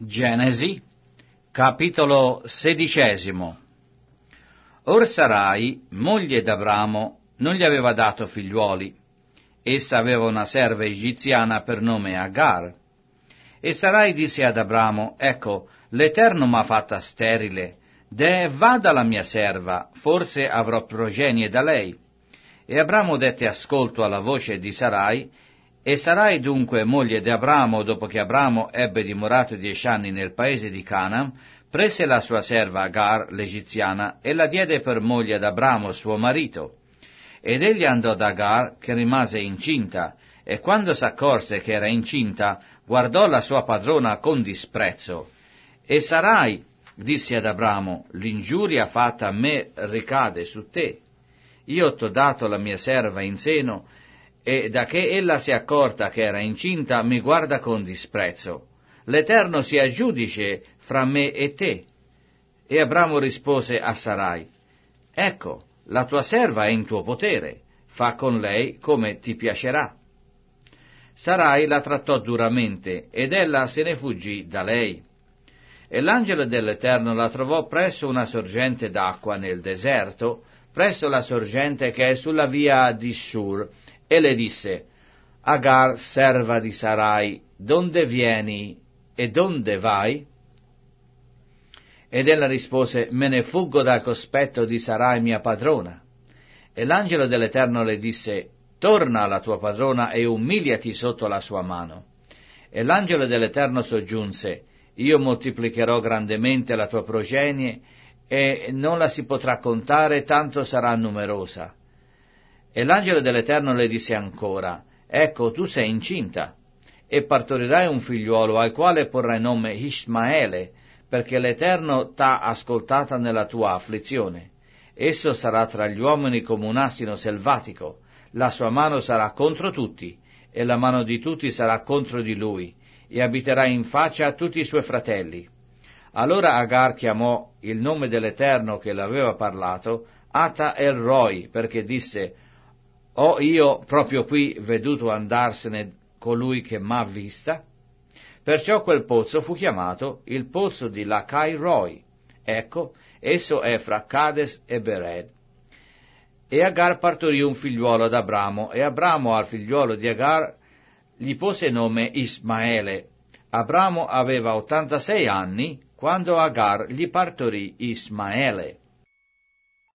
Genesi, capitolo 16. Or Sarai, moglie d'Abramo, non gli aveva dato figliuoli. Essa aveva una serva egiziana per nome Agar. E Sarai disse ad Abramo: Ecco, l'Eterno m'ha fatta sterile, vada la mia serva, forse avrò progenie da lei. E Abramo dette ascolto alla voce di Sarai, e Sarai dunque, moglie di Abramo, dopo che Abramo ebbe dimorato 10 anni nel paese di Canaan, prese la sua serva Agar, l'egiziana, e la diede per moglie ad Abramo, suo marito. Ed egli andò ad Agar, che rimase incinta, e quando s'accorse che era incinta, guardò la sua padrona con disprezzo. E Sarai disse ad Abramo: l'ingiuria fatta a me ricade su te. Io t'ho dato la mia serva in seno, e da che ella si è accorta che era incinta, mi guarda con disprezzo. L'Eterno sia giudice fra me e te. E Abramo rispose a Sarai: Ecco, la tua serva è in tuo potere, fa con lei come ti piacerà. Sarai la trattò duramente, ed ella se ne fuggì da lei. E l'angelo dell'Eterno la trovò presso una sorgente d'acqua nel deserto, presso la sorgente che è sulla via di Shur, e le disse: Agar, serva di Sarai, donde vieni e donde vai? Ed ella rispose: me ne fuggo dal cospetto di Sarai mia padrona. E l'angelo dell'Eterno le disse: torna alla tua padrona e umiliati sotto la sua mano. E l'angelo dell'Eterno soggiunse: io moltiplicherò grandemente la tua progenie, e non la si potrà contare, tanto sarà numerosa. E l'angelo dell'Eterno le disse ancora: ecco, tu sei incinta, e partorirai un figliuolo, al quale porrai nome Ismaele, perché l'Eterno t'ha ascoltata nella tua afflizione. Esso sarà tra gli uomini come un asino selvatico, la sua mano sarà contro tutti, e la mano di tutti sarà contro di lui, e abiterà in faccia a tutti i suoi fratelli. Allora Agar chiamò il nome dell'Eterno che le aveva parlato Ata El Roi, perché disse: ho io proprio qui veduto andarsene colui che m'ha vista? Perciò quel pozzo fu chiamato il pozzo di Lachai Roi. Ecco, esso è fra Cades e Bered. E Agar partorì un figliuolo ad Abramo, e Abramo al figliuolo di Agar gli pose nome Ismaele. Abramo aveva 86 anni quando Agar gli partorì Ismaele.